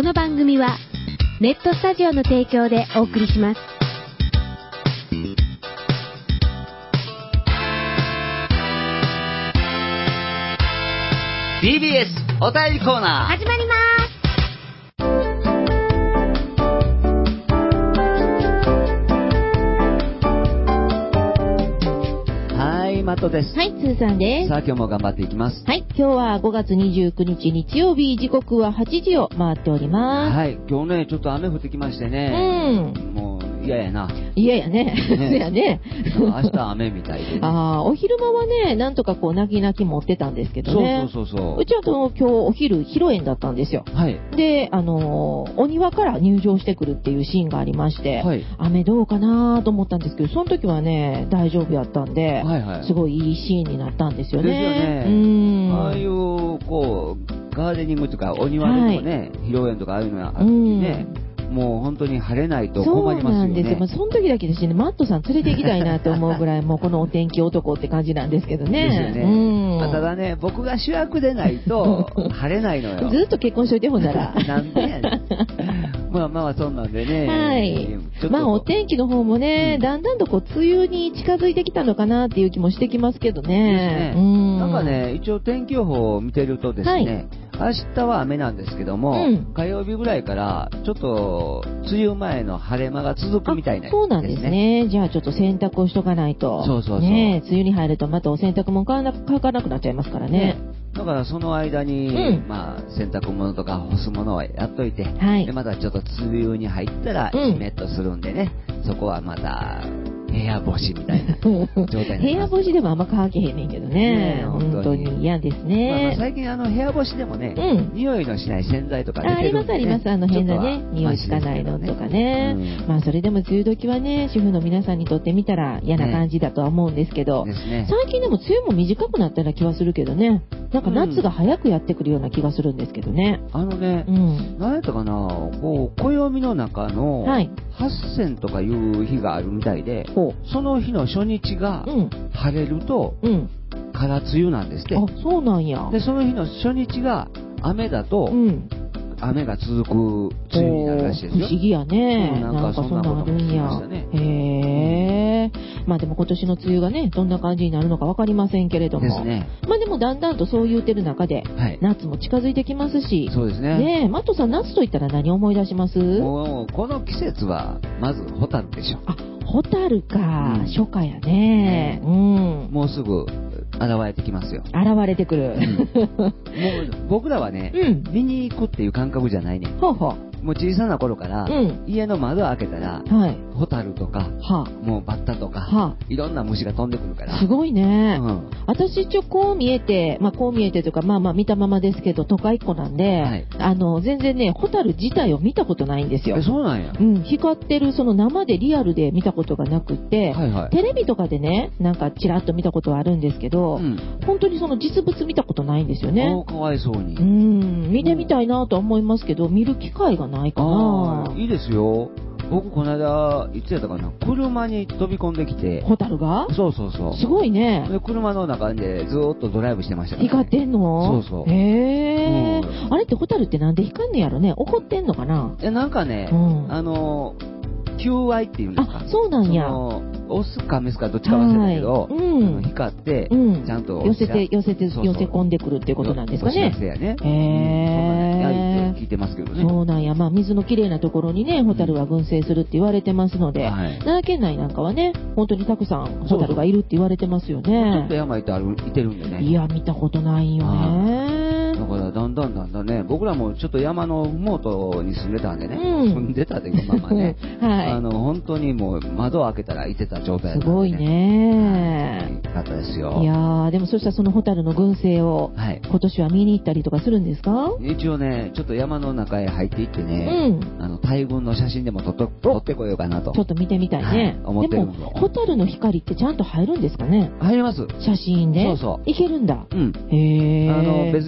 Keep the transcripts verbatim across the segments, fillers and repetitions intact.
この番組はネットスタジオの提供でお送りします。 ティービーエス お便りコーナー始まります。 はい、マットです。 はい、つーさんです。 さあ、今日も頑張っていきます。 はい、今日はごがつにじゅうくにち日曜日、時刻ははちじを回っております。 はい、今日ね、ちょっと雨降ってきましてね。うん。もう嫌やな。 嫌やね。そうやね。 明日雨みたいで、ね。 ああ、お昼間はね、なんとかこう、泣き泣き持ってたんですけどね。 そうそうそうそう。 うちはと今日お昼、披露宴だったんですよ。 はい。 で、あのー、お庭から入場してくるっていうシーンがありまして、はい、雨どうかなと思ったんですけど、その時はね、大丈夫やったんで、はいはい、すごいいいシーンになったんですよね。 ですよね。うん。ああいう、こう、ガーデニングとか、お庭でもね、はい、披露宴とかああいうのがあってね、もう本当に晴れないと困りますよね。そうなんですよ。まあ、 その時だけですね、マットさん連れて行きたいなと思うぐらい、もうこのお天気男って感じなんですけどね。 ですよね。うん。ただね、僕が主役でないと晴れないのよ。 ずっと結婚しといてほんなら。 なんでやねん。まあまあそんなんでね。 はい。まあお天気の方もね、うん、だんだんとこう梅雨に近づいてきたのかなっていう気もしてきますけどね。 ですね。うん。なんかね、一応天気予報を見てるとですね、はい、明日は雨なんですけども、うん、火曜日ぐらいからちょっと梅雨前の晴れ間が続くみたいな、ね、 そうなんですね。じゃあちょっと洗濯をしとかないと。 そうそうそう。 ね、梅雨に入るとまたお洗濯も乾かなくなっちゃいますからね。ね、 だからその間に、うん、まあ洗濯物とか干すものはやっといて、はい、でまたちょっと梅雨に入ったらジメッとするんでね、うん、そこはまた部屋干しみたいな状態になります。 部屋干しでもあんま乾けへんねんけどね。ね、本当に嫌ですね。 まあ、まあ最近あの部屋干しでもね、うん、匂いのしない洗剤とか出てるんで、ね、あ、 ありますあります。あの変なね、匂いしかないのとかね。うん、まあそれでも梅雨時はね、主婦の皆さんにとってみたら嫌な感じだとは思うんですけど、ねね、最近でも梅雨も短くなったような気はするけどね。なんか夏が早くやってくるような気がするんですけどね。 うん、あのね、うん、何やったかな、こう暦の中のはっせんとかいう日があるみたいで、はい、その日の初日が晴れると、うん、空梅雨なんですって。 あ、そうなんや。 で、その日の初日が雨だと、うん、雨が続く梅雨になるらしいですよ。 不思議やね。 うん、なんかそんなことも聞きましたね。 へー。まあでも今年の梅雨がね、どんな感じになるのかわかりませんけれども。ですね。まあでもだんだんとそう言うてる中で、はい、夏も近づいてきますし。 そうですね。 ねえ、マットさん夏と言ったら何を思い出します？ もう、この季節は、まずホタルでしょ。 あ、ホタルか、うん、初夏やね。うん。 もうすぐ、現れてきますよ。 現れてくる。うん、 もう僕らはね、うん、見に行くっていう感覚じゃないね。ほうほう。もう小さな頃から、うん、家の窓を開けたら、はい、ホタルとか、はあ、もうバッタとか、はあ、いろんな虫が飛んでくるから。 すごいね。うん、私一応こう見えて、まあこう見えてというか、まあまあ見たままですけど、都会っ子なんで、はい、あの、全然ね、ホタル自体を見たことないんですよ。 え、そうなんや。 うん、光ってる、その生でリアルで見たことがなくって、はいはい、テレビとかでね、なんかチラッと見たことはあるんですけど、うん、本当にその実物見たことないんですよね。 かわいそうに。 うん、見てみたいなとは思いますけど、見る機会がないかな。 いいですよ。僕この間いつやったかな、車に飛び込んできて。 ホタルが？ そうそうそう。 すごいね。 で車の中でずーっとドライブしてましたから、ね。 光ってんの？ そうそう。 へー、うん、あれってホタルってなんで光んねやろね。怒ってんのかな？ え、なんかね、うん、あの求愛っていうんですか。 あ、そうなんや。 オスかメスかどっちか忘れたけど、うん、光って、うん、ちゃんと寄せて寄せてそうそう寄せ込んでくるっていうことなんですかね。 お知らせやね。 へー、 うん、聞いてますけどね。 そうなんや。まあ水のきれいなところにね、ホタルは群生するって言われてますので、はい、奈良県内なんかはね、本当にたくさんホタルがいるって言われてますよね。そうそうちょっと山行ってあるいてるんでね。 いや見たことないよね。 だからだんだんだんだんね、僕らもちょっと山のふもとに住んでたんでね、うん、住んでたというかまあまあね、はい、あの本当にもう窓を開けたらいてた状態だったんで、ね。 すごいね。 よかったですよ。 いやー、でもそしたらそのホタルの群生を、はい、今年は見に行ったりとかするんですか？ 一応ね、ちょっと山の中へ入っていってね、うん、あの大群の写真でも撮っと撮ってこようかなと。 ちょっと見てみたいね。はい、思ってるんで。でもホタルの光ってちゃんと入るんですかね？ 入ります。 写真で。 そうそう。 いけるんだ。 うん。 へー。 あの別にフラッシュ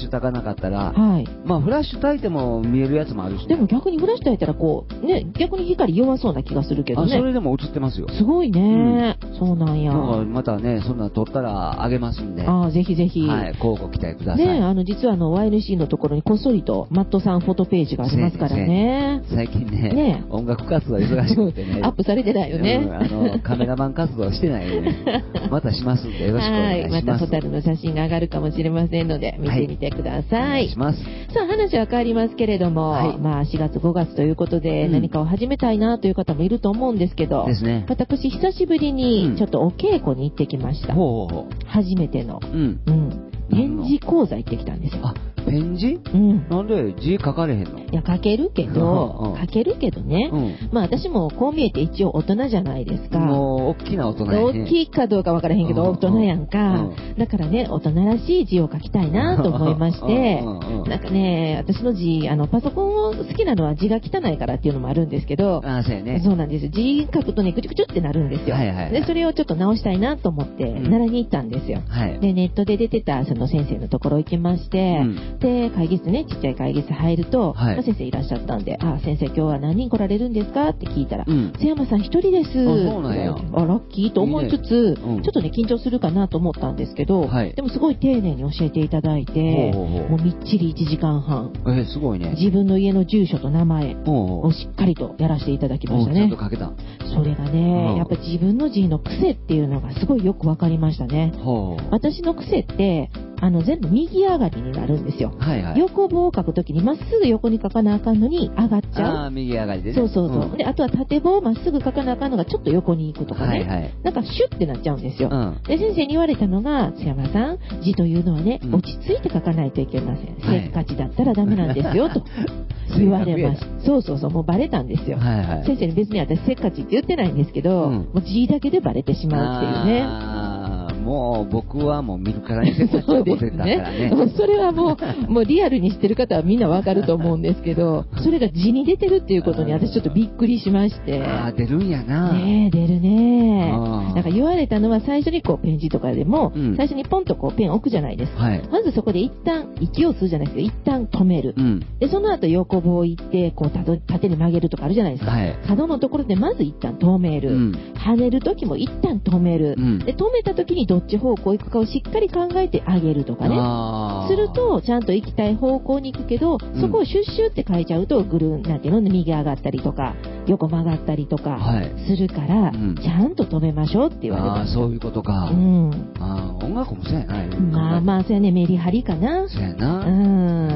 ュ焚かなかったら、 はい。 まあフラッシュ焚いても見えるやつもあるし、ね、 でも逆にフラッシュ焚いたらこう、ね、逆に光弱そうな気がするけどね。 あ、それでも映ってますよ。 すごいね。うん、そうなんや。 またね、そんな撮ったらあげますんで。 ああ、ぜひぜひ。 はい、交互期待ください。 ね、あの、実はあの、ワイエヌシー のところにこっそりとマットさんフォトページがありますからね。 最近ね、ね、音楽活動忙しくてね。 アップされてないよね。 うん、あの、カメラマン活動してないよね。またしますんで、よろしくお願いします。 はい、またホタルの写真が上がるかもしれませんので、見てみてください。はい、お願いします。 さあ、話は変わりますけれども、はい、まあ、しがつごがつということで、うん、何かを始めたいなという方もいると思うんですけど、 ですね、 私、久しぶりにちょっとお稽古に行ってきました。うん、ほうほう、初めての。うん。うん。展示講座行ってきたんですよ。 あ、展示？うん。なんで字書かれへんの？ いや、書けるけど、書けるけどね。うん。まあ私もこう見えて一応大人じゃないですか。 もう、大きな大人やね。 大きいかどうかわからへんけど、大人やんか。だからね、大人らしい字を書きたいなと思いまして、なんかね、私の字、あの、パソコンを好きなのは字が汚いからっていうのもあるんですけど、 あ、そうやね。 そうなんですよ。字書くとね、ぐちゅぐちゅってなるんですよ。はいはい。で、それをちょっと直したいなと思って、習いに行ったんですよ。はい。で、ネットで出てた、その先生のところ行きまして、で、会議室ね、ちっちゃい会議室入ると、はい、まあ、先生いらっしゃったんで、あ、先生今日は何人来られるんですかって聞いたら、うん、瀬山さん一人です。あ、 そうなんや。 あ、ラッキーと思いつつ、いいね、うん、ちょっとね、緊張するかなと思ったんですけど、はい、でもすごい丁寧に教えていただいて、ほうほうほう、もうみっちりいちじかんはん。 えー、すごいね。 自分の家の住所と名前をしっかりとやらせていただきましたね。 ちゃんと書けた。 それがね、やっぱ自分の字の癖っていうのがすごいよくわかりましたね。私の癖って、あの、全部右上がりになるんですよ。はいはい。横棒を書くときにまっすぐ横に書かなあかんのに上がっちゃう。 ああ、右上がりでね。 そうそうそう。うん、で、あとは縦棒をまっすぐ書かなあかんのがちょっと横に行くとかね。はいはい。なんかシュッてなっちゃうんですよ。うん、で、先生に言われたのが、津山さん、字というのはね、うん、落ち着いて書かないといけません。はい、せっかちだったらダメなんですよ、と言われました。そうそうそう、もうバレたんですよ。はいはい。先生に別に私せっかちって言ってないんですけど、うん、もう字だけでバレてしまうっていうね。 もう僕はもう見るからにせっかちを持ってたからね。 それはもう、もうリアルにしてる方はみんなわかると思うんですけど、それが字に出てるっていうことに私ちょっとびっくりしまして。 ああ、出るんやな。 ねえ、出るね。なんか言われたのは最初にこうペン字とかでも、うん、最初にポンとこうペン置くじゃないですか。はい、まずそこで一旦息を吸うじゃないですか。一旦止める。うん、で、その後横棒行って、こう縦に曲げるとかあるじゃないですか。はい、角のところでまず一旦止める。うん、跳ねるときも一旦止める。うん、で、止めたときにどっち方向行くかをしっかり考えてあげるとかね。すると、ちゃんと行きたい方向に行くけど、うん、そこをシュッシュって書いちゃうと、ぐるん、なんていうの、右上がったりとか、横曲がったりとか、するから、はい、うん、ちゃんと止めましょうって言われてました。 ああ、そういうことか。うん。ああ、音楽もそうやな。 まあまあ、そうやね、メリハリかな。 そうやな。うん。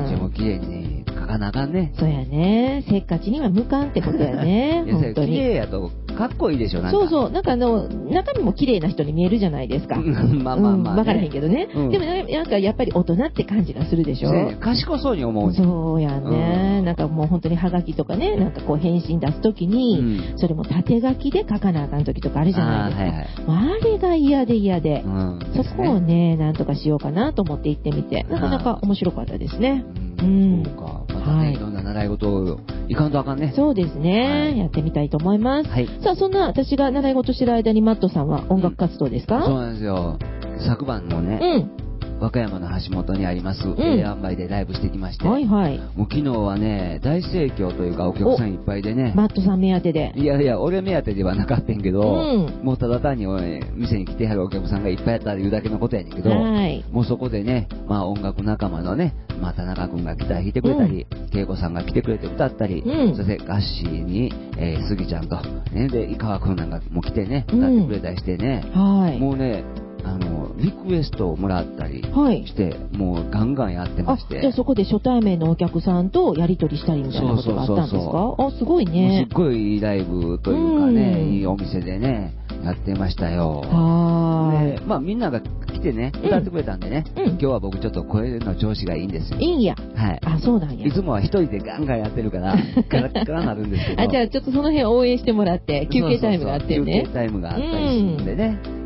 じゃあもう綺麗にね、書かなあかんね。 そうやね。せっかちには向かんってことやね。本当に。 綺麗やと、かっこいいでしょ、なんか。 そうそう。なんかあの、中身も綺麗な人に見えるじゃないですか。まあまあまあ、ね。わ、うん、からへんけどね。うん、でもなんかやっぱり大人って感じがするでしょ。 ね、賢そうに思う。 そうやね、うん。なんかもう本当にハガキとかね、なんかこう返信出すときに、うん、それも縦書きで書かなあかんときとかあるじゃないですか。あ、はいはい、あれが嫌で嫌で、うん、そこをね、なんとかしようかなと思って行ってみて、なかなか面白かったですね。 うん。そうか。またね、はい、いろんな習い事をいかんとあかんね。 そうですね、はい。やってみたいと思います。はい。さあ、そんな私が習い事してる間にマットさんは音楽活動ですか？うん、 そうなんですよ。昨晩のね、うん、和歌山の橋本にあります、うん、ええ塩梅でライブしてきまして、はいはい、もう昨日はね、大盛況というかお客さんいっぱいでね。 マットさん目当てで。 いやいや、俺目当てではなかったんけど、うん、もうただ単に店に来てはるお客さんがいっぱいやったら言うだけのことやねんけど、はい、もうそこでね、まあ音楽仲間のね、まあ田中くんがギター弾いてくれたり、恵、うん、子さんが来てくれて歌ったり、うん、そしてガッシーに、えー、杉ちゃんと、ね、で、井川くんなんかも来てね、歌ってくれたりしてね、うん、はい、もうね、あのリクエストをもらったりして、はい、もうガンガンやってまして。 あ、じゃあそこで初対面のお客さんとやり取りしたりみたいなことがあったんですか？そうそうそうそう。あ、すごいね。 すっごいいいライブというかね、うん、いいお店でね、やってましたよ。はーい。で、まあみんなが来てね、歌ってくれたんでね、うん、今日は僕ちょっと声の調子がいいんですよ。 いいんや。 はい。 あ、そうなんや。 いつもは一人でガンガンやってるから、ガラッガラなるんですけど。 あ、じゃあちょっとその辺応援してもらって、休憩タイムがあってね。 そうそうそう、休憩タイムがあったりするんでね。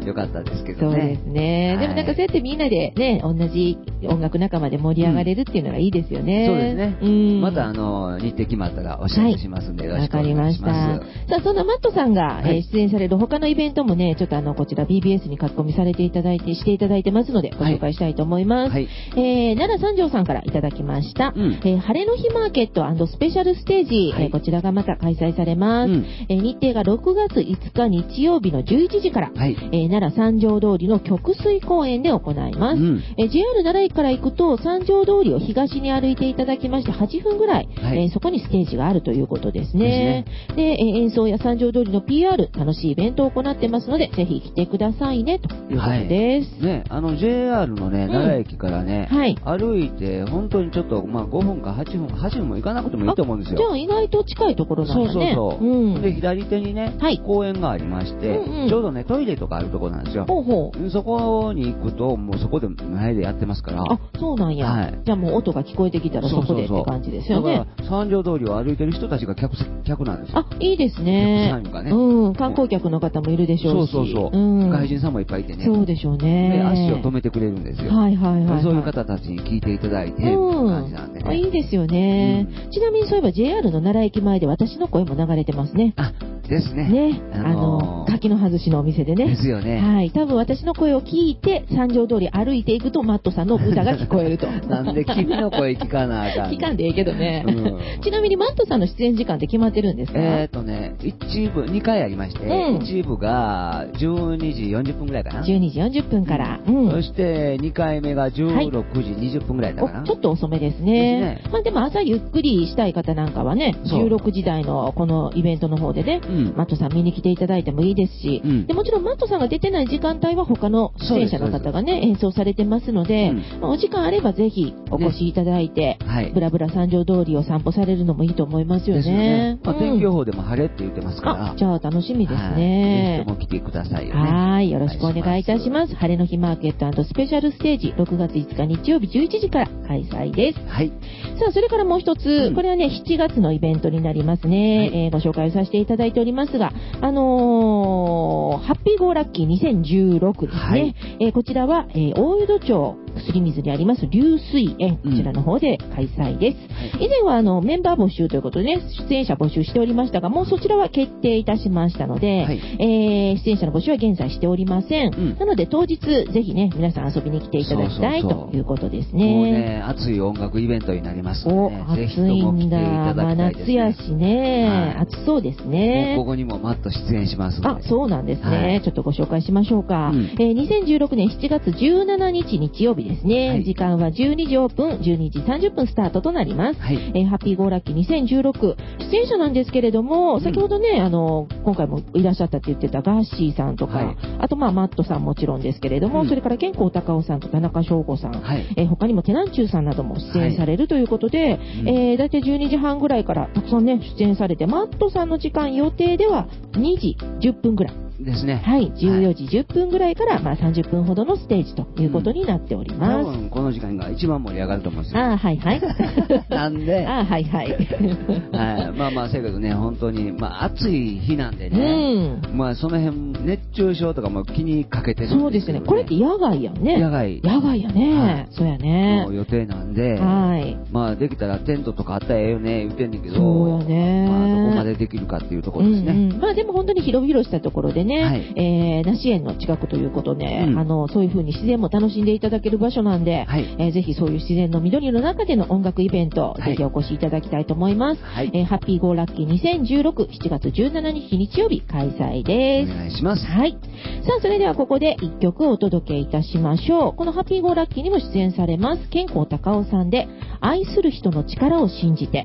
よかったですけどね。 そうですね。はい、でもなんかそうやってみんなでね、同じ音楽仲間で盛り上がれるっていうのがいいですよね。 うん、そうですね。うん、またあの、日程決まったらお知らせしますんで、はい、よろしくお願いします。わかりました。 さあ、そんなマットさんが、はい、えー、出演される他のイベントもね、ちょっとあの、こちら ビービーエス に書き込みされていただいて、していただいてますので、ご紹介したいと思います。はい、えー、奈良三条さんからいただきました。うん、えー、晴れの日マーケット&スペシャルステージ、はい、えー、こちらがまた開催されます。うん、えー、日程がろくがついつか日曜日のじゅういちじから、はい、えー、奈良三条通りの曲水公園で行います。うん、えー、ジェイアール 奈良駅から行くと三条通りを東に歩いていただきましてはっぷんぐらい、はい、えー、そこにステージがあるということですね。ですね。で、えー、演奏や三条通りの ピーアール、楽しいイベントを行ってますので、ぜひ来てくださいね、ということです。 はい、ね、あの ジェイアール のね、うん、奈良駅からね、はい、歩いて本当にちょっと、まあ、ごふんかはっぷん、はっぷんも行かなくてもいいと思うんですよ。 じゃあ意外と近いところなんだね。 そうそうそう。うん、で、左手にね、はい、公園がありまして、うんうん、ちょうどね、トイレとかあるところなんですよ。ほうほう。そこに行くと、もうそこで前でやってますから。 あ、そうなんや。はい、じゃあもう音が聞こえてきたらそこでって感じですよね。 だから三条通りを歩いてる人たちが客、客なんですよ。 あ、いいですね。 客さんがね。 うん、観光客の方もいるでしょうし。 そうそうそう。うん、外人さんもいっぱいいてね。 そうでしょうね。 で、足を止めてくれるんですよ。はいはいはい、はい。そういう方たちに聞いていただいて、うん、感じなんでね。 いいですよね、うん。ちなみにそういえば ジェイアール の奈良駅前で私の声も流れてますね。 あ、ですね。 ね。あのー、柿の外しのお店でね。 ですよね。 はい。多分私の声を聞いて、三条通り歩いていくと、マットさんの歌が聞こえると。 なんで君の声聞かなあかん。 聞かんでいいけどね。うん、ちなみにマットさんの出演時間って決まってるんですか？ えっとね、一部、にかいありまして、うん、一部がじゅうにじよんじゅっぷんぐらいかな。 じゅうにじよんじゅっぷんから。 うん、そしてにかいめがじゅうろくじにじゅっぷんぐらいだかな。 ちょっと遅めですね。ですね。まあでも朝ゆっくりしたい方なんかはね、じゅうろくじ台のこのイベントの方でね、うん、マットさん見に来ていただいてもいいですし、うん、でもちろんマットさんが出てない時間帯は他の出演者の方がね、演奏されてますので、うん、まあ、お時間あればぜひお越しいただいて、ね、はい、ブラブラ三条通りを散歩されるのもいいと思いますよね。ですよね。 まあ、天気予報でも晴れって言ってますから。 あ、じゃあ楽しみですね。 ぜひとも来てくださいよね。 はい、よろしくお願いいたします。晴れの日マーケット&スペシャルステージ、ろくがついつか日曜日じゅういちじから開催です。はい。さあ、それからもう一つ、うん、これはね、しちがつのイベントになりますね。はい、えー、ご紹介させていただいておりますが、あのー、ハッピーゴーラッキーにせんじゅうろくですね。はい、えー、こちらは、えー、大淀町薬水にあります流水園、こちらの方で開催です。うん、以前はあのメンバー募集ということでね、出演者募集しておりましたが、もうそちらは決定いたしましたので、はい、えー、出演者の募集は現在しておりません。うん、なので当日ぜひね、皆さん遊びに来ていただきたいそうそうそうということですね。 もうね、熱い音楽イベントになりますので、ね、 お、ぜひとも来ていただきたいですね。まあ、夏やしね、はい、暑そうですね。 もうここにもマット出演しますので。 あ、そうなんですね。はい、ちょっとご紹介しましょうか。うん、えー、にせんじゅうろくねんしちがつじゅうしちにち日曜日ですね。はい、時間はじゅうにじオープン、じゅうにじさんじゅっぷんスタートとなります。はい、えー、ハッピーゴーラッキーにせんじゅうろく、出演者なんですけれども、うん、先ほどね、あの、今回もいらっしゃったって言ってたガッシーさんとか、はい、あとまあマットさんもちろんですけれども、うん、それから健康高尾さんと田中翔吾さん、はい、えー、他にもテナンチューさんなども出演されるということで、はい、えー、だいたいじゅうにじはんぐらいからたくさんね、出演されて、マットさんの時間予定ではにじじゅっぷんぐらい。 ですね。 はい。じゅうよじじゅっぷんぐらいから、まあさんじゅっぷんほどのステージということになっております。 うん、多分この時間が一番盛り上がると思うんですよ。 ああ、はいはい。 なんで。 ああ、はいはい。 はい。まあまあ、せやけどね、本当に、まあ暑い日なんでね。うん。まあその辺、熱中症とかも気にかけてるんですけど、ね。そうですね。 これって野外やんね。 野外。 野外やね。はい、そうやね。 の予定なんで。はい。まあできたらテントとかあったらええよね、言ってんねんけど。 そうやね。 まあどこまでできるかっていうところですね。うんうん、 まあでも本当に広々したところでね。はい。えーえー、梨園の近くということで、うん、あのそういう風に自然も楽しんでいただける場所なんで、はい、えー、ぜひそういう自然の緑の中での音楽イベント、はい、ぜひお越しいただきたいと思います。はい、えー、ハッピーゴーラッキーにせんじゅうろく、しちがつじゅうしちにち日曜日開催です。 お願いします。 はい。さあ、それではここでいっきょくお届けいたしましょう。このハッピーゴーラッキーにも出演されます、健康高尾さんで、愛する人の力を信じて。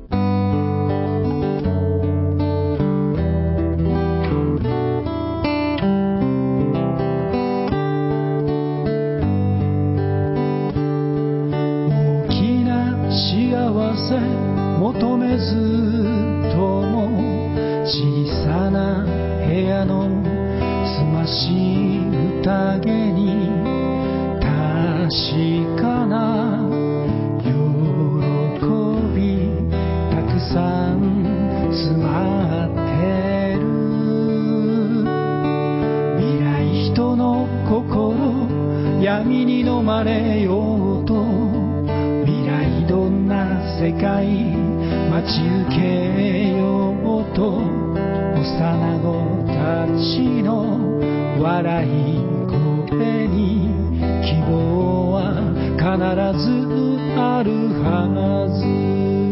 求めずとも小さな部屋のすまし宴に確かな喜びたくさん詰まってる未来人の闇に飲まれようと未来どんな世界待ち受けようと幼子たちの笑い声に希望は必ずあるはず。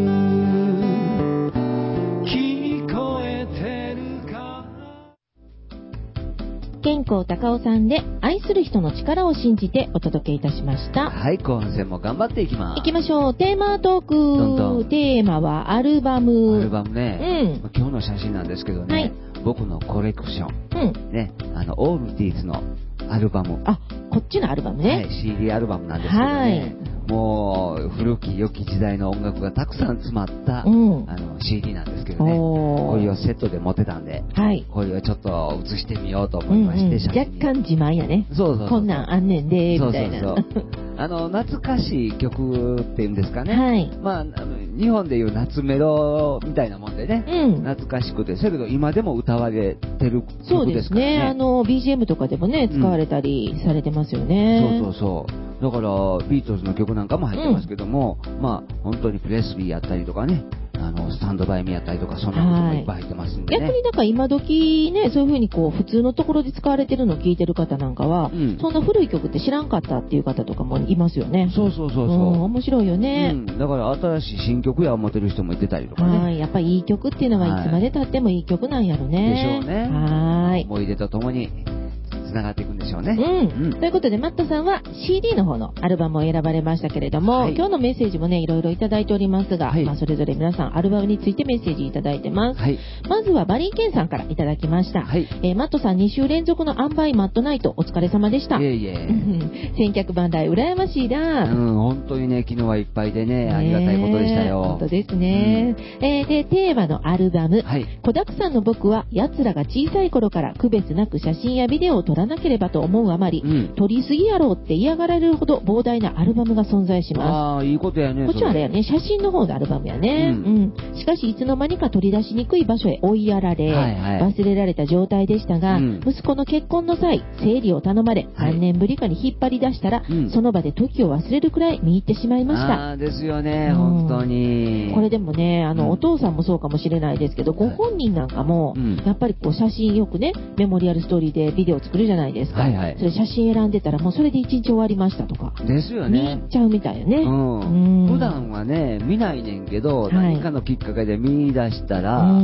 健康高尾さんで愛する人の力を信じてお届けいたしました。 はい、後半戦も頑張っていきます。 行きましょう。テーマトーク。 どんどんテーマはアルバム。 アルバムね。うん、今日の写真なんですけどね、はい、僕のコレクション。うん、ね、あの、オールディーズのアルバム。 あ、こっちのアルバムね。 はい、シーディー アルバムなんですけどね。はい、もう古き良き時代の音楽がたくさん詰まった、うん、あの シーディー なんですけどね。これをセットで持ってたんで、はい、これをちょっと写してみようと思いまして、うんうん、 写真若干自慢やね。 そうそうそう、 こんなんあんねんでみたいな。そうそうそうあの懐かしい曲っていうんですかね。はい。まあ、あの日本でいう夏メロみたいなもんでね。うん。懐かしくて、それけど今でも歌われてる曲ですからね。そうですね。 あの ビージーエム とかでもね使われたりされてますよね。 うん、そうそうそう。だからビートルズの曲なんかも入ってますけども、うん、まあ本当にプレスリーやったりとかね。あのスタンドバイミーやったりとかそんなこともいっぱい入ってますんでね。 逆になんか今時ねそういう風にこう普通のところで使われてるのを聞いてる方なんかは、うん、そんな古い曲って知らんかったっていう方とかもいますよね。 そうそうそうそう。うん、 面白いよね、 うん。だから新しい新曲や思ってる人もいてたりとかね。 はい。やっぱりいい曲っていうのはいつまで経ってもいい曲なんやろね。 でしょうね。はい。思い出とともにつながっていくんでしょうね。 うん。うん、ということでマットさんは シーディー の方のアルバムを選ばれましたけれども、はい、今日のメッセージもねいろいろいただいておりますが、はい、まあ、それぞれ皆さんアルバムについてメッセージいただいてます。はい、まずはバリーケンさんからいただきました。はい、えー、マットさんに週連続のアンバイマットナイトお疲れ様でした。いえいえ千客万来羨ましいな。 うん、本当にね昨日はいっぱいでねありがたいことでしたよ。 本当ですね。うん、えー、でテーマのアルバム、はい、子だくさんの僕は奴らが小さい頃から区別なく写真やビデオを撮らなければと思うあまり、うん、撮りすぎやろうって嫌がられるほど膨大なアルバムが存在します。 ああ、いいことやね。 こっちはあれやね、写真の方のアルバムやね。うん。うん、しかしいつの間にか取り出しにくい場所へ追いやられ、はいはい、忘れられた状態でしたが、うん、息子の結婚の際、整理を頼まれ、何年ぶりかに引っ張り出したら、はい、その場で時を忘れるくらい見入ってしまいました。 ああ、ですよね、うん、本当に。 これでもね、あの、うん、お父さんもそうかもしれないですけど、ご本人なんかも、はい、やっぱりこう写真よくね、メモリアルストーリーでビデオ作るじゃないですか。はいはい、それ写真選んでたらもうそれで一日終わりましたとかですよね。 見入っちゃうみたいよね。うん、普段はね見ないねんけど、はい、何かのきっかけで見出したら、うん、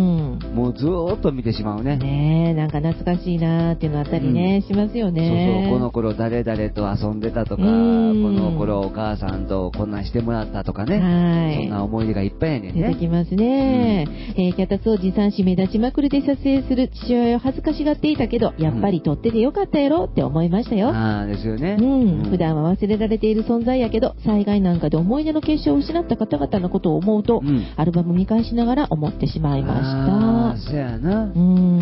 もうずーっと見てしまうね。 ねえ、なんか懐かしいなーっていうのあったりね、うん、しますよね。 そうそう、この頃誰々と遊んでたとか、この頃お母さんとこんなんしてもらったとかね、はい、そんな思い出がいっぱいやねんね。 出てきますね。うん、えー、脚立を持参し目立ちまくりで撮影する父親を恥ずかしがっていたけど、やっぱり撮っててよかったやろって思いましたよ。 ああ、ですよね。 うん、普段は忘れられている存在やけど、災害なんかで思い出の結晶を失った方々のことを思うと、うん、アルバム見返しながら思ってしまいました。 ああ、そやな。うん、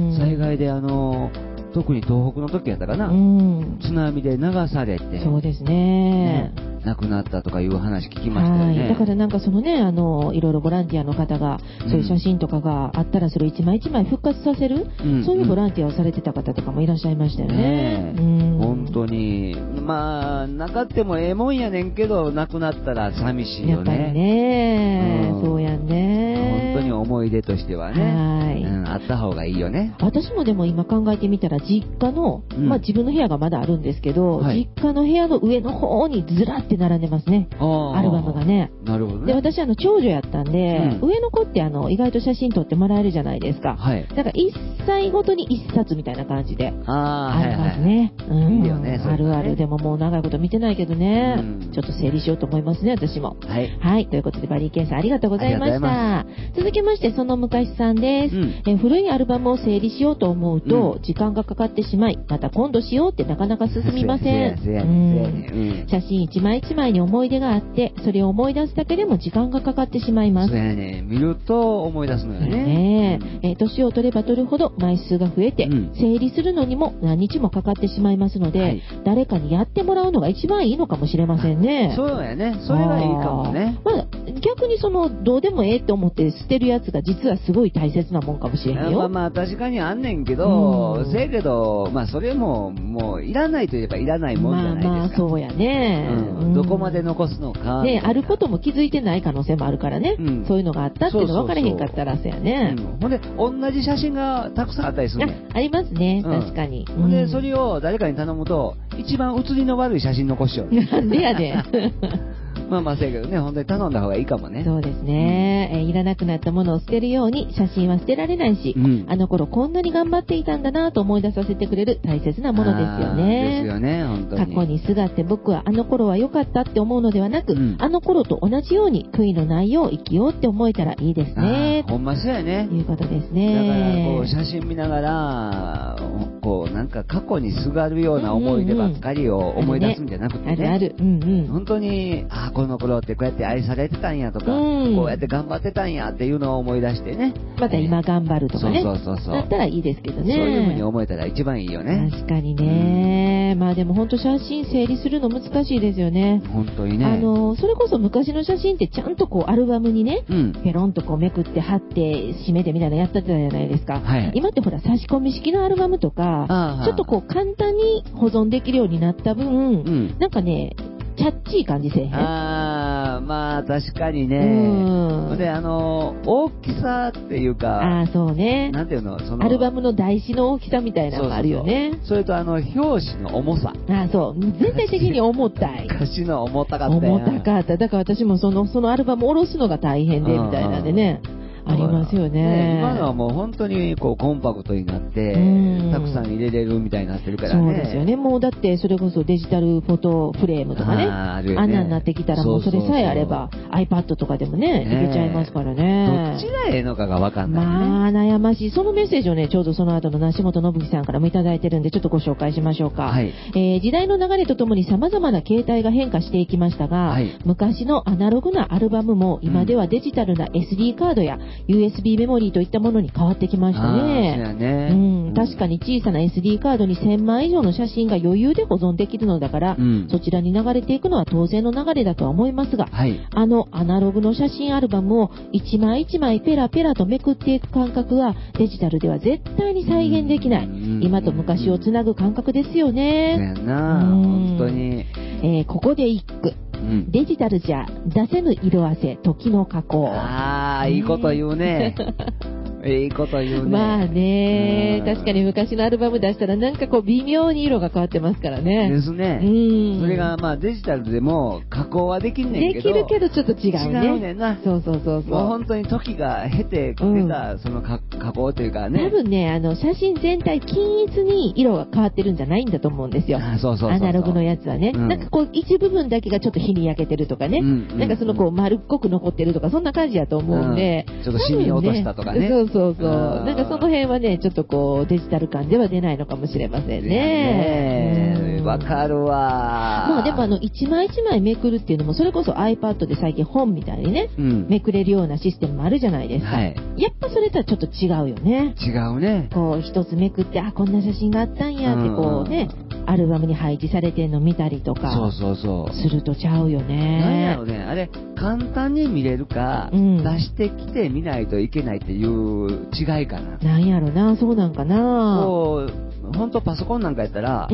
災害であの特に東北の時やったかな、うん、津波で流されて、 そうですね、ね、 亡くなったとかいう話聞きましたよね。 はい、だからなんかそのね、あのいろいろボランティアの方がそういう写真とかがあったらそれを一枚一枚復活させる、うん、そういうボランティアをされてた方とかもいらっしゃいましたよね。 ね、うん、本当にまあなかってもええもんやねんけど、亡くなったら寂しいよね。やっぱりね、うん、そうやんね。 本当に思い出としてはね、はい、うん、あった方がいいよね。 私もでも今考えてみたら実家の、うん、まあ自分の部屋がまだあるんですけど、はい、実家の部屋の上の方にずらって並んでますね、アルバムがね。 なるほどね。 で、私あの長女やったんで、うん、上の子ってあの意外と写真撮ってもらえるじゃないですか。はい。だからいっさいごとにいっさつみたいな感じでありますね。はいはいはい、うん、いいよね、それね。あるある。でももう長いこと見てないけどね、うん、ちょっと整理しようと思いますね、私も。はい。はい。ということでバリーケンさんありがとうございました。続きましてその昔さんです、うん、え。古いアルバムを整理しようと思うと、うん、時間がかかってしまい、また今度しようってなかなか進みません。うん、写真一枚一枚に思い出があって、それを思い出すだけでも時間がかかってしまいます。 そうやね。見ると思い出すのよね。 ねえ、えー、年を取れば取るほど枚数が増えて、うん、整理するのにも何日もかかってしまいますので、はい、誰かにやってもらうのが一番いいのかもしれませんね。 そうやね。それがいいかもね。 まあ、逆にそのどうでもええって思って捨てしてるやつが実はすごい大切なもんかもしれへんよ。 まあまあ確かにあんねんけど、せやけど、まあそれももういらないといえばいらないもんじゃないですか。 まあまあそうやね、 うん、どこまで残すのか。 ね、あることも気づいてない可能性もあるからね。うん、そういうのがあったっていうの分からへんかったらそうやね。 うん、ほんで、同じ写真がたくさんあったりするね。 あ、ありますね、うん、確かに。 ほんで、それを誰かに頼むと、一番写りの悪い写真残しよう。 なんでやねん。 まあまあせやけどね、本当に頼んだ方がいいかもね。 そうですね、うん、えー、いらなくなったものを捨てるように写真は捨てられないし、うん、あの頃こんなに頑張っていたんだなと思い出させてくれる大切なものですよね。 ですよね、本当に。 過去にすがって僕はあの頃は良かったって思うのではなく、うん、あの頃と同じように悔いのないよう生きようって思えたらいいですね。 ほんまそうやね。 いうことですね。 だからこう写真見ながら、こうなんか過去にすがるような思い出ばっかりを思い出すんじゃなくてね。 あるね、あるある、うんうん、 本当に、ああ、この頃ってこうやって愛されてたんやとか、うん、こうやって頑張ってたんやっていうのを思い出してね。 また今頑張るとかね。 そうそうそうそう。 だったらいいですけどね。 そういう風に思えたら一番いいよね。 確かにね。うん、まあでも本当写真整理するの難しいですよね。 本当にね。 あの、それこそ昔の写真ってちゃんとこうアルバムにね、うん、ペロンとこうめくって貼って締めてみたいなやってたじゃないですか。はい、今ってほら差し込み式のアルバムとか、ちょっとこう簡単に保存できるようになった分、うん、なんかね、キャッチー感じせえへん。 ああ、まあ確かにね。うん。で、あの、大きさっていうか、 ああ、そうね。 なんていうの、その、 アルバムの台紙の大きさみたいなのがあるよね。 そうそうそう。それとあの、表紙の重さ。 ああ、そう。全体的に重たい。 昔の重たかった。 重たかった。だから私もその、そのアルバム下ろすのが大変で、みたいなんでね。ありますよね。ね、 今のはもう本当にこうコンパクトになって、たくさん入れれるみたいになってるからね。 そうですよね。もうだってそれこそデジタルフォトフレームとかね。あ, あ, ねあんなになってきたらもうそれさえあれば iPad とかでもね、いけちゃいますからね。 どっちがええのかがわかんない、ね。 まあ悩ましい。そのメッセージをね、ちょうどその後の梨本信樹さんからもいただいてるんで、ちょっとご紹介しましょうか。はい、えー、時代の流れとともに様々な形態が変化していきましたが、はい、昔のアナログなアルバムも今ではデジタルな エスディー カードや ユーエスビー メモリーといったものに変わってきましたね。 そうやね。 うん、確かに小さな エスディー カードにせんまい以上の写真が余裕で保存できるのだから、うん、そちらに流れていくのは当然の流れだとは思いますが、はい、あのアナログの写真アルバムを一枚一枚ペラペラとめくっていく感覚はデジタルでは絶対に再現できない。今と昔をつなぐ感覚ですよね。 そうやな、本当に。 えー、ここで一句。うん、デジタルじゃ出せぬ色あせ時の加工。 ああ、いいこと言うね。いいこと言うね。 まあね、確かに昔のアルバム出したらなんかこう微妙に色が変わってますからね。 ですね。うん。それがまあデジタルでも加工はできんねんけど。 できるけどちょっと違うね。 違うねんな。 そうそうそうそう。 もう本当に時が経て出たその加工というかね。 多分ね、あの写真全体均一に色が変わってるんじゃないんだと思うんですよ。 あ、そうそうそうそう。 アナログのやつはね、うん。なんかこう一部分だけがちょっと日に焼けてるとかね。うんうん、なんかそのこう丸っこく残ってるとかそんな感じやと思うんで。 うん、ちょっとシミ落としたとかね。 ね、そうそうそう。なんかその辺はね、ちょっとこうデジタル感では出ないのかもしれませんね。 わかるわ。 まあでもあの一枚一枚めくるっていうのもそれこそ iPad で最近本みたいにね、うん、めくれるようなシステムもあるじゃないですか。はい、やっぱそれとはちょっと違うよね。 違うね。 こう一つめくってあこんな写真があったんやってこうね、うん、アルバムに配置されてるの見たりとか。 そうそうそう。 するとちゃうよね。 なんやろね。あれ簡単に見れるか、うん、出してきて見ないといけないっていう違いかな。 なんやろな、そうなんかな。 こう、ほんとパソコンなんかやったら、うん、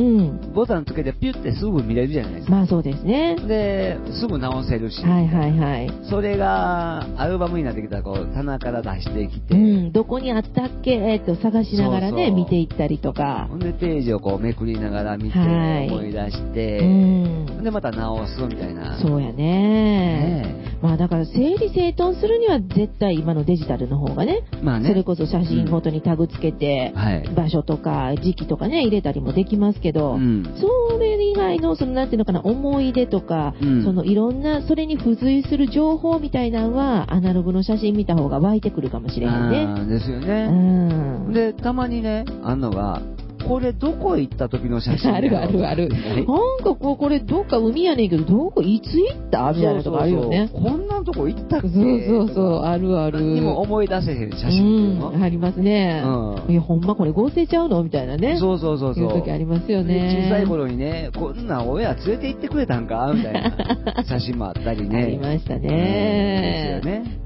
ボタンつけてピュッてすぐ見れるじゃないですか。 まあそうですね。 で、すぐ直せるし。 はいはいはい。 それが、アルバムになってきたら、こう、棚から出してきて。 うん、どこにあったっけえっと、探しながらね、そうそう見ていったりとか。 ほんで、ページをこう、めくりながら見て、はい、思い出して、うん、で、また直すみたいな。 そうやね。ねまあだから整理整頓するには絶対今のデジタルの方がね、まあね、それこそ写真ごとにタグつけて、うんはい、場所とか時期とかね入れたりもできますけど、うん、それ以外のそのなんていうのかな思い出とか、うん、そのいろんなそれに付随する情報みたいなのはアナログの写真見た方が湧いてくるかもしれないね。 あですよね。うん、でたまにねあんのがこれどこ行った時の写真あるあるある。なんかこうこれどっか海やねんけどどこいつ行ったみたいなとこあるよね。 そうそうそうこんなとこ行ったっけ。 そうそうそうあるある。 何にも思い出せへん写真っていうの、 うん、ありますね。うん、いやほんまこれ合成ちゃうのみたいなね。 そうそうそうそう。 いう時ありますよね。 小さい頃にねこんな親連れて行ってくれたんかみたいな写真もあったりね。 ありましたね。 うん、ですよね。 はい。 、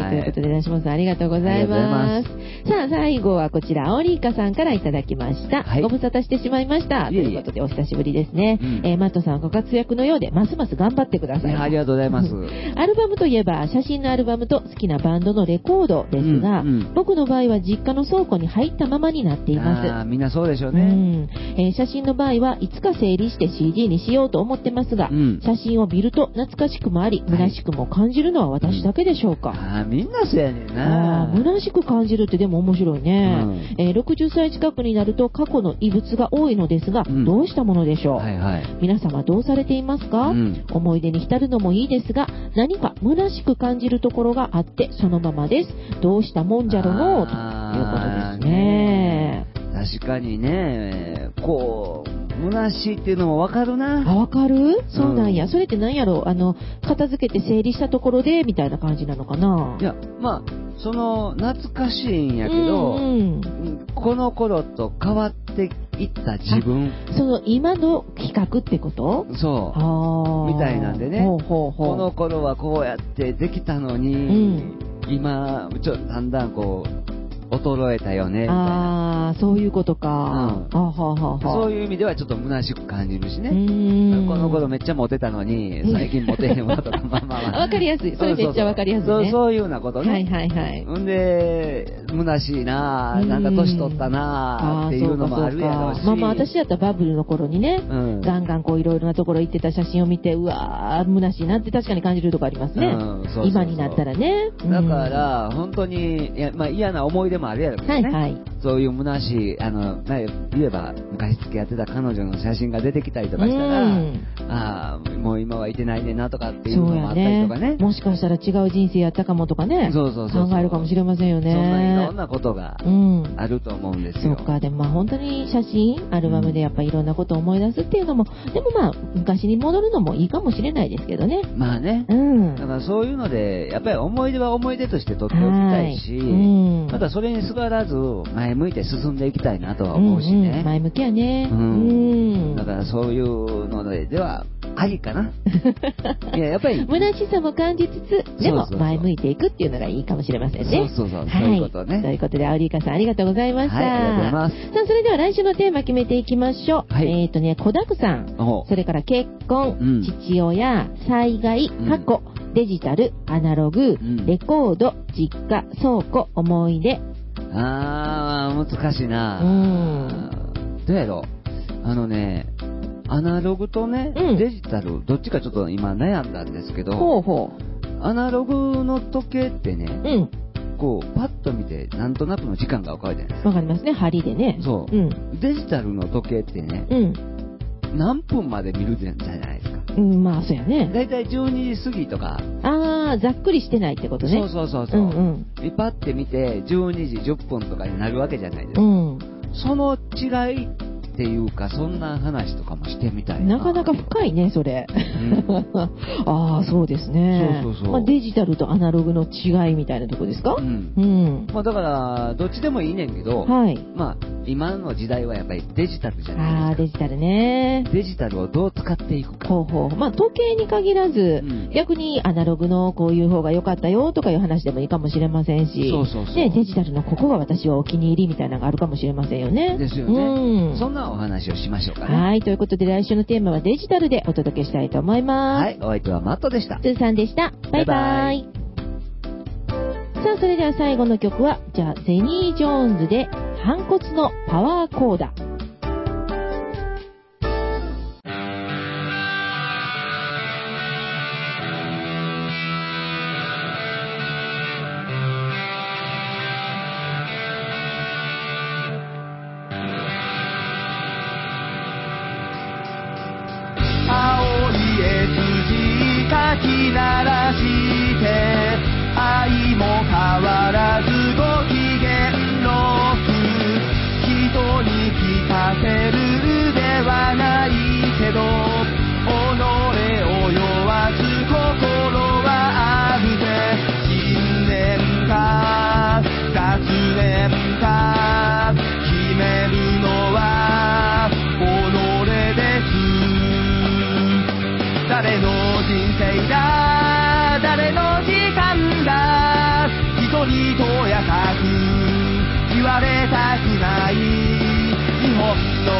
はい、ということで、ラシモンさんありがとうございます。さあ、最後はこちら、オリーカさんからいただきました。はい、ご無沙汰してしまいました。いえいえということで、お久しぶりですね。うん、えー、マットさんご活躍のようで、ますます頑張ってください。 ありがとうございます。 アルバムといえば、写真のアルバムと好きなバンドのレコードですが、うんうん、僕の場合は実家の倉庫に入ったままになっています。 あ、みんなそうでしょうね。 うんえー、写真の場合はいつか整理して シーディー にしようと思ってますが、うん、写真を見ると懐かしくもあり、虚しくも感じるのは私だけでしょうか。 うん、あみんなそうやねんな。 あ虚しく感じるってでも面白いね、うんえー、ろくじゅっさい近くになると過去の遺物が多いのですが、うん、どうしたものでしょう、はいはい、皆様どうされていますか、うん、思い出に浸るのもいいですが、何か虚しく感じるところがあってそのままです。どうしたもんじゃろのということですね。 確かにね、こう虚しいっていうのもわかるな。 あ、わかる？そうなんや、うん、それって何やろ、あの片付けて整理したところでみたいな感じなのかな。 いや、まあその懐かしいんやけど、うんうん、この頃と変わっていった自分、 その今の企画ってこと？ そうみたいなんでね、ほうほうほう、この頃はこうやってできたのに、うん、今ちょっとだんだんこう衰えたよねみたいな。 ああ、そういうことか、うん、あはははそういう意味ではちょっと虚しく感じるしね。うーん、この頃めっちゃ虚てたのに最近モテへんわとかまあまあまあわかりやすい。それめっちゃわかりやすいね。 そうそうそう、そういうようなことね。 はいはいはい。 んで虚しいな、なんか年取ったなっていうのもあるやろうし。 まあまあ私だったらバブルの頃にね、うん、ガンガンこういろいろなところ行ってた写真を見て、うわー虚しいなって確かに感じるとこありますね。うん、そうそうそう、今になったらね。 だから本当にいや、まあ、嫌な思い出もあるやろうけどね。はいはい、そういう虚しい、あの、まあ、言えば昔付き合ってた彼女の写真が出てきたりとかしたら、うん、ああもう今はいてないねんなとかっていうのもあったりとかね。 もしかしたら違う人生やったかもとかね、そうそうそうそう、考えるかもしれませんよね。 そんないろんなことがあると思うんですよ。 うん、そうか。でもまあ本当に写真アルバムでやっぱいろんなことを思い出すっていうのも、うん、でもまあ昔に戻るのもいいかもしれないですけどね。 まあね、うん、だからそういうのでやっぱり思い出は思い出として取っておきたいし、はい、うん、またそれにすがらず前向いて進んでいきたいなとは思うしね、うんうん、 前向きやね、うんうん、だからそういうのでではありかな。いや、やっぱり虚しさも感じつつでも前向いていくっていうのがいいかもしれませんね。 そうそうそう、はい、そういうことね。 ということでアオリイカさんありがとうございました。 はい、ありがとうございます。 さあそれでは来週のテーマ決めていきましょう。はい、えっ、ー、とね、子だくさん、それから結婚、うん、父親、災害、過去、うん、デジタル、アナログ、うん、レコード、実家、倉庫、思い出。 あー、難しいな。うん。どうやろう。あのね、アナログとね、うん、デジタル、どっちかちょっと今悩んだんですけど、ほうほう、アナログの時計ってね、うん、こう、パッと見て、なんとなくの時間がわかるじゃないですか。 わかりますね、針でね。 そう。うん、デジタルの時計ってね、うん、何分まで見るじゃないですか。 うん、まあ、そうやね。 だいたいじゅうにじ過ぎとか。 ああ、ざっくりしてないってことね。 そうそうそうそう。うんうん、パッて見て、じゅうにじじゅっぷんとかになるわけじゃないですか。うん、その違いっていうか、そんな話とかもしてみたいな。 なかなか深いね、それ。うん、ああ、そうですね。そうそうそう。まあ、デジタルとアナログの違いみたいなとこですか？うん。 うん。まあ、だから、どっちでもいいねんけど、はい。まあ、今の時代はやっぱりデジタルじゃないですか。 ああ、デジタルね。 デジタルをどう使っていくか。 ほうほう。まあ、時計に限らず、うん、逆にアナログのこういう方が良かったよとかいう話でもいいかもしれませんし、そうそうそう。で、デジタルのここが私はお気に入りみたいなのがあるかもしれませんよね。 ですよね。うん。そんなお話をしましょうかね。 はい。ということで来週のテーマはデジタルでお届けしたいと思います。 はい。お相手はマットでした。 スーさんでした。バイバイ。バイバイ。さあ、それでは最後の曲は、じゃあ、ゼニー・ジョーンズで、反骨のパワーコーダ。 青い絵筋かき鳴らして愛も変わらずご機嫌のく人に聞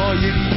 の指